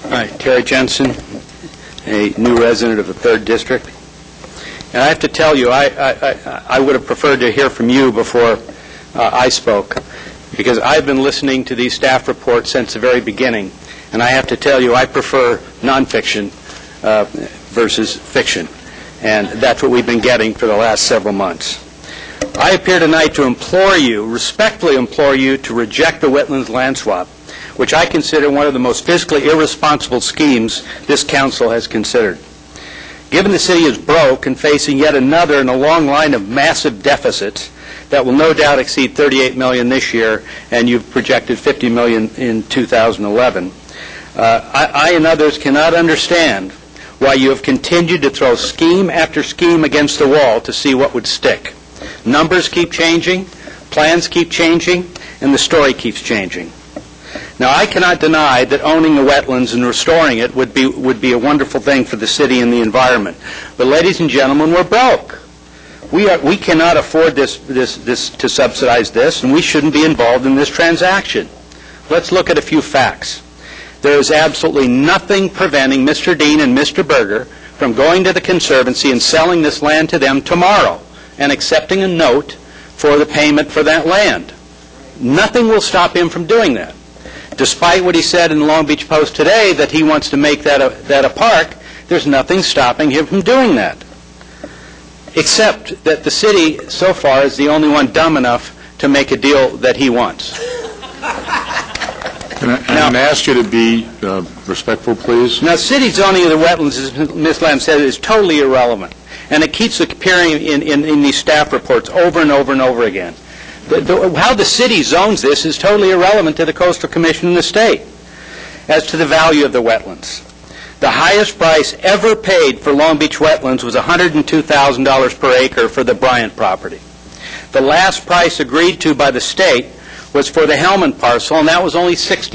Hi, Terry Jensen, a new resident of the 3rd District. And I have to tell you, I would have preferred to hear from you before I spoke, because I've been listening to these staff reports since the very beginning, and I have to tell you, I prefer nonfiction versus fiction, and that's what we've been getting for the last several months. I appear tonight to implore you, respectfully implore you, to reject the wetlands land swap, which I consider one of the most fiscally irresponsible schemes this council has considered. Given the city is broke and facing yet another in a long line of massive deficits that will no doubt exceed $38 million this year, and you've projected $50 million in 2011, I and others cannot understand why you have continued to throw scheme after scheme against the wall to see what would stick. Numbers keep changing, plans keep changing, and the story keeps changing. Now, I cannot deny that owning the wetlands and restoring it would be a wonderful thing for the city and the environment. But, ladies and gentlemen, we're broke. We cannot afford this to subsidize this, and we shouldn't be involved in this transaction. Let's look at a few facts. There is absolutely nothing preventing Mr. Dean and Mr. Berger from going to the Conservancy and selling this land to them tomorrow and accepting a note for the payment for that land. Nothing will stop him from doing that. Despite what he said in the Long Beach Post today that he wants to make that a park, there's nothing stopping him from doing that. Except that the city, so far, is the only one dumb enough to make a deal that he wants. And I'm asked you to be respectful, please. Now, city zoning of the wetlands, as Ms. Lamb said, is totally irrelevant. And it keeps appearing in these staff reports over and over and over again. How the city zones this is totally irrelevant to the Coastal Commission in the state. As to the value of the wetlands, the highest price ever paid for Long Beach wetlands was $102,000 per acre for the Bryant property. The last price agreed to by the state was for the Hellman parcel, and that was only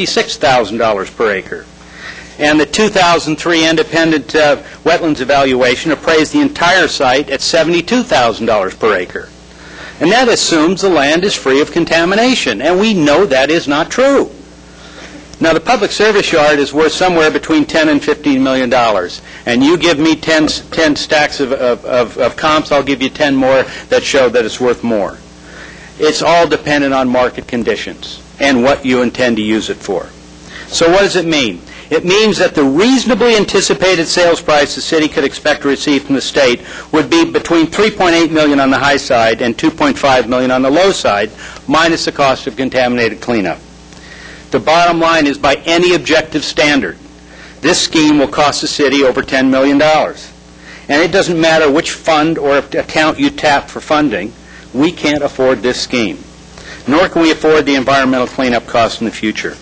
$66,000 per acre. And the 2003 independent wetlands evaluation appraised the entire site at $72,000 per acre. And that assumes the land is free of contamination, and we know that is not true. Now, the public service yard is worth somewhere between $10 and $15 million, and you give me 10 stacks of comps, I'll give you 10 more that show that it's worth more. It's all dependent on market conditions and what you intend to use it for. So what does it mean? It means that the reasonably anticipated sales price the city could expect to receive from the state would be between $3.8 million on the high side and $2.5 million on the low side, minus the cost of contaminated cleanup. The bottom line is, by any objective standard, this scheme will cost the city over $10 million. And it doesn't matter which fund or account you tap for funding, we can't afford this scheme. Nor can we afford the environmental cleanup costs in the future.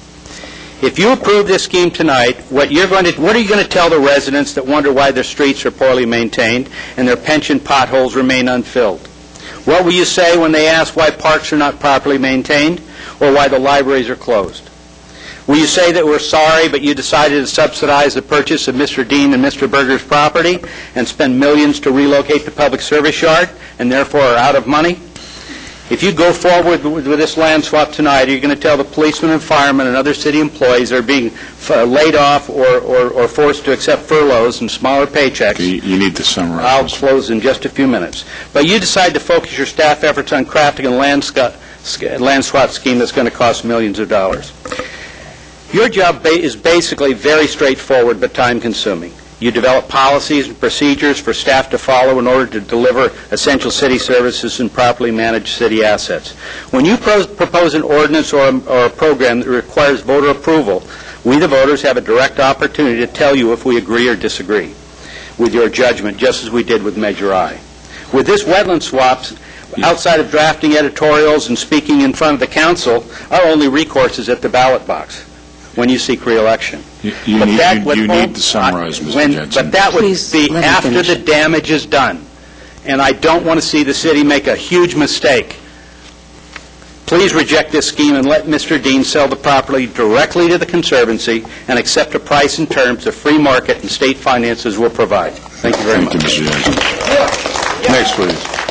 If you approve this scheme tonight, what are you going to tell the residents that wonder why their streets are poorly maintained and their pension potholes remain unfilled? What will you say when they ask why parks are not properly maintained or why the libraries are closed? Will you say that we're sorry, but you decided to subsidize the purchase of Mr. Dean and Mr. Berger's property and spend millions to relocate the public service yard and therefore are out of money? If you go forward with this land swap tonight, are you going to tell the policemen and firemen and other city employees that are being laid off or forced to accept furloughs and smaller paychecks? You need to summarize. I'll close in just a few minutes. But you decide to focus your staff efforts on crafting a land swap scheme that's going to cost millions of dollars. Your job is basically very straightforward but time-consuming. You develop policies and procedures for staff to follow in order to deliver essential city services and properly manage city assets. When you propose an ordinance or a program that requires voter approval, we, the voters, have a direct opportunity to tell you if we agree or disagree with your judgment, just as we did with Measure I. With this wetland swaps, outside of drafting editorials and speaking in front of the council, our only recourse is at the ballot box when you seek re-election. You need to summarize, Mr. Jensen. But that would be after the damage is done. And I don't want to see the city make a huge mistake. Please reject this scheme and let Mr. Dean sell the property directly to the Conservancy and accept a price and terms the free market and state finances will provide. Thank you very much. Thank you, Mr. Jensen. Next, please.